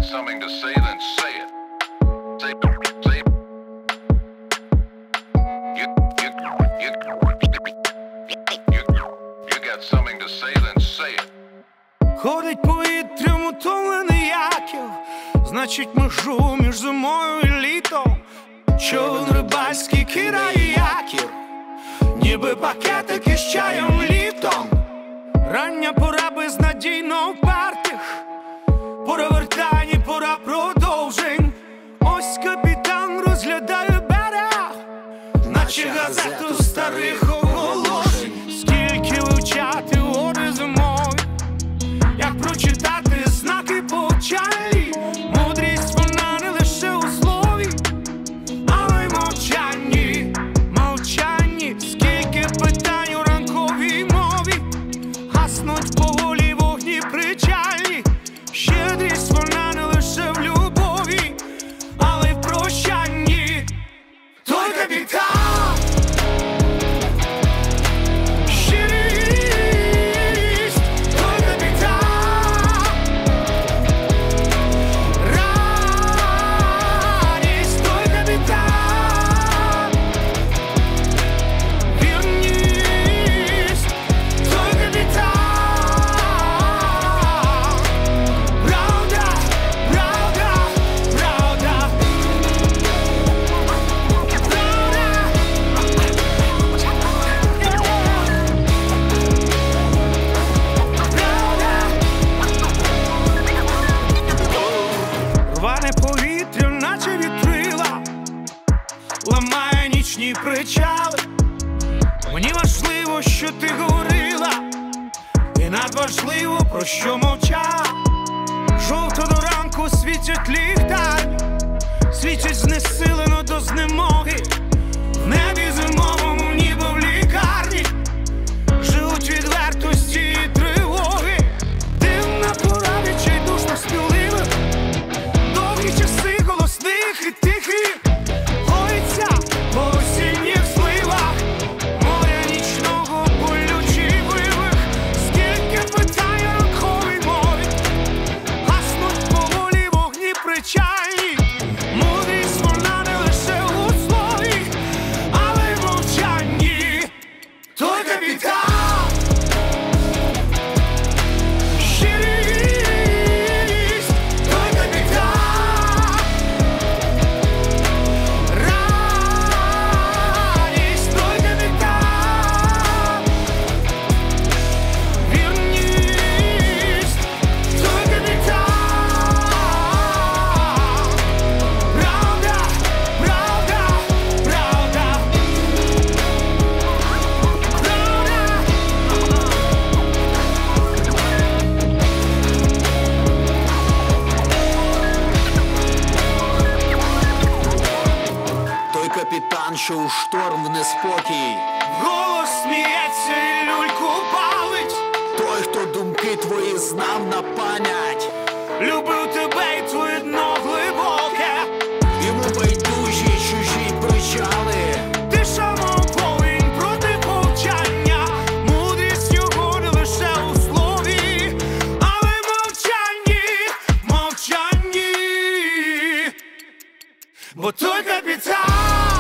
something to say, then say it. Say. You got something to say, then say it. Ходить повітрям утомлений яків, значить межу між зимою і літом. Човен рибальський кидає якір, ніби пакетики з чаєм літом. Рання пора безнадійно впертих, пора вертань і пора продовжень. Ось капітан розглядає берег, наче газету старих оголошень. Скільки вивчати води зимою, як прочитати знаки повчальні. Мудрість вона не лише у слові, але й мовчанні, мовчанні. Скільки питань у ранковій мові, гаснуть поволі вогні причальні. Щедрість вона не лише в любові, але й в прощанні. Той капітан ламає нічні причали. Мені важливо, що ти говорила, і надважливо, про що мовчала. Жовто до ранку світять ліхтарі, світять знесилено до знемоги. В небі зимовому, ніби в лікарні, живуть відвертості і тривоги. Дивна пора відчайдушно співливих, довгі часи голосних і тихих. По осінніх зливах моря нічного болючий вивих. Скільки питань у ранковій мові, гаснуть поволі вогні причальні. Мудрість вона не лише у слові, але й в мовчанні. Той капітан капітан, що у шторм в неспокій голос сміється і люльку палить. Той, хто думки твої знав на пам'ять, любив тебе і твоє дно глибоке. Йому байдужі чужі причали. Ти шамоповінь проти повчання. Мудрість його не лише у слові, але й мовчанні, мовчанні. Бо той капітан